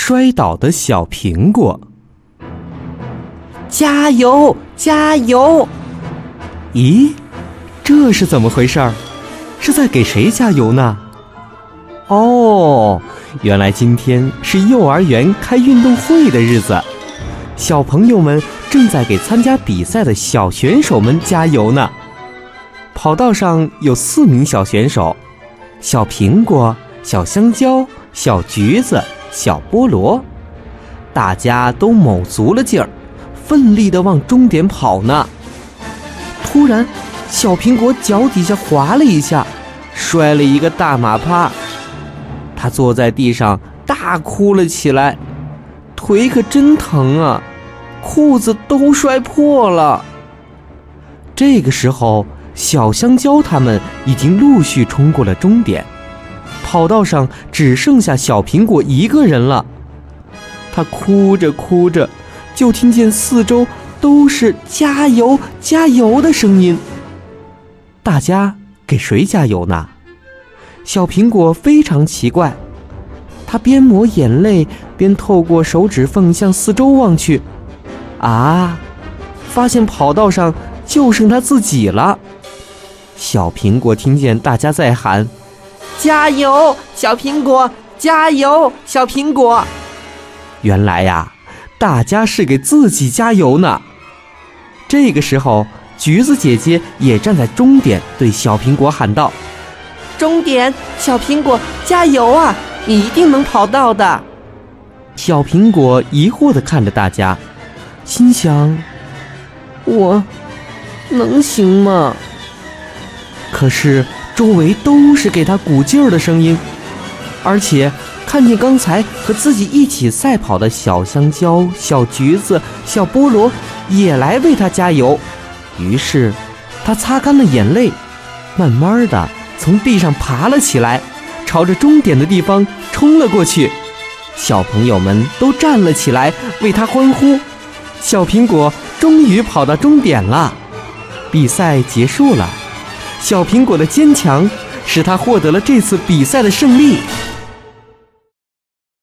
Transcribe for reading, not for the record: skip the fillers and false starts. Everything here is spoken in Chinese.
摔倒的小苹果。 加油，加油！ 咦，这是怎么回事儿？是在给谁加油呢？哦，原来今天是幼儿园开运动会的日子，小朋友们正在给参加比赛的小选手们加油呢。跑道上有4名小选手，小苹果、小香蕉、小橘子、小菠萝，大家都卯足了劲儿，奋力地往终点跑呢。突然，小苹果脚底下滑了一下，摔了一个大马趴。他坐在地上大哭了起来，腿可真疼啊，裤子都摔破了。这个时候，小香蕉他们已经陆续冲过了终点，跑道上只剩下小苹果一个人了。他哭着哭着，就听见四周都是加油加油的声音。大家给谁加油呢？小苹果非常奇怪，他边抹眼泪边透过手指缝向四周望去，发现跑道上就剩他自己了。小苹果听见大家在喊加油，小苹果！加油，小苹果！ 原来呀，大家是给自己加油呢。这个时候，橘子姐姐也站在终点，对小苹果喊道： 终点，小苹果，加油啊！你一定能跑到的。 小苹果疑惑地看着大家，心想：我能行吗？可是周围都是给他鼓劲儿的声音，而且看见刚才和自己一起赛跑的小香蕉、小橘子、小菠萝也来为他加油。于是他擦干了眼泪，慢慢的从地上爬了起来，朝着终点的地方冲了过去。小朋友们都站了起来为他欢呼。小苹果终于跑到终点了，比赛结束了。小苹果的坚强使他获得了这次比赛的胜利。